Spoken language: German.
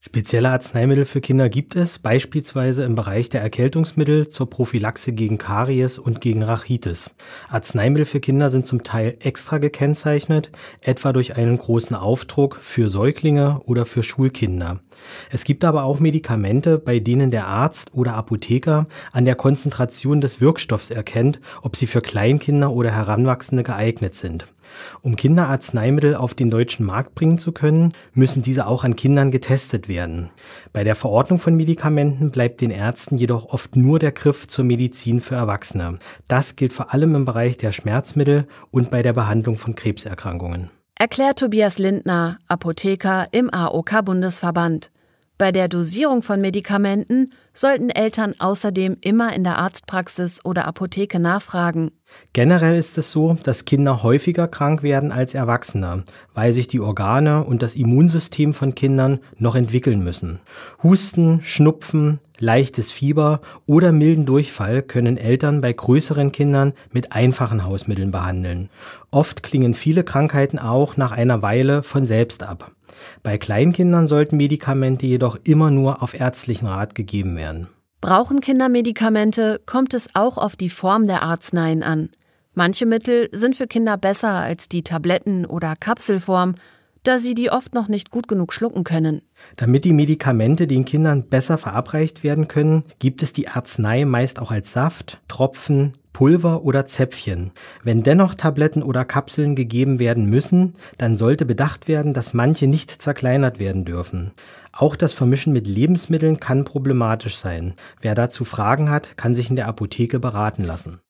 Spezielle Arzneimittel für Kinder gibt es, beispielsweise im Bereich der Erkältungsmittel zur Prophylaxe gegen Karies und gegen Rachitis. Arzneimittel für Kinder sind zum Teil extra gekennzeichnet, etwa durch einen großen Aufdruck für Säuglinge oder für Schulkinder. Es gibt aber auch Medikamente, bei denen der Arzt oder Apotheker an der Konzentration des Wirkstoffs erkennt, ob sie für Kleinkinder oder Heranwachsende geeignet sind. Um Kinderarzneimittel auf den deutschen Markt bringen zu können, müssen diese auch an Kindern getestet werden. Bei der Verordnung von Medikamenten bleibt den Ärzten jedoch oft nur der Griff zur Medizin für Erwachsene. Das gilt vor allem im Bereich der Schmerzmittel und bei der Behandlung von Krebserkrankungen. Erklärt Tobias Lindner, Apotheker im AOK-Bundesverband. Bei der Dosierung von Medikamenten sollten Eltern außerdem immer in der Arztpraxis oder Apotheke nachfragen. Generell ist es so, dass Kinder häufiger krank werden als Erwachsene, weil sich die Organe und das Immunsystem von Kindern noch entwickeln müssen. Husten, Schnupfen, leichtes Fieber oder milden Durchfall können Eltern bei größeren Kindern mit einfachen Hausmitteln behandeln. Oft klingen viele Krankheiten auch nach einer Weile von selbst ab. Bei Kleinkindern sollten Medikamente jedoch immer nur auf ärztlichen Rat gegeben werden. Brauchen Kinder Medikamente, kommt es auch auf die Form der Arzneien an. Manche Mittel sind für Kinder besser als die Tabletten- oder Kapselform, da sie die oft noch nicht gut genug schlucken können. Damit die Medikamente den Kindern besser verabreicht werden können, gibt es die Arznei meist auch als Saft, Tropfen, Pulver oder Zäpfchen. Wenn dennoch Tabletten oder Kapseln gegeben werden müssen, dann sollte bedacht werden, dass manche nicht zerkleinert werden dürfen. Auch das Vermischen mit Lebensmitteln kann problematisch sein. Wer dazu Fragen hat, kann sich in der Apotheke beraten lassen.